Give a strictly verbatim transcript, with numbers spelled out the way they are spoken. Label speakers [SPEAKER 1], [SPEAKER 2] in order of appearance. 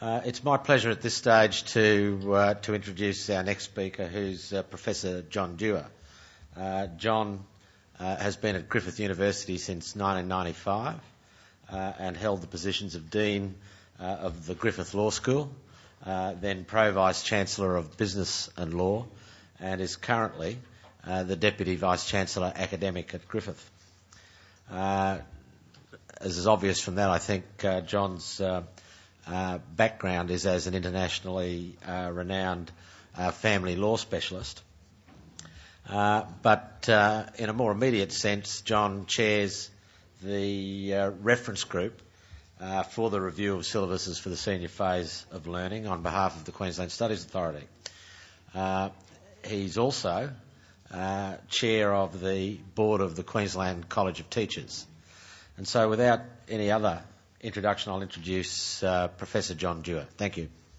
[SPEAKER 1] Uh, it's my pleasure at this stage to uh, to introduce our next speaker, who's uh, Professor John Dewar. Uh, John uh, has been at Griffith University since nineteen ninety-five uh, and held the positions of Dean uh, of the Griffith Law School, uh, then Pro Vice-Chancellor of Business and Law, and is currently uh, the Deputy Vice-Chancellor Academic at Griffith. Uh, as is obvious from that, I think uh, John's uh, uh, background is as an internationally uh, renowned uh, family law specialist. Uh, but uh, in a more immediate sense, John chairs the uh, reference group uh, for the review of syllabuses for the senior phase of learning on behalf of the Queensland Studies Authority. Uh, he's also uh, chair of the board of the Queensland College of Teachers. And so without any other introduction, I'll introduce uh, Professor John Dewar. Thank you.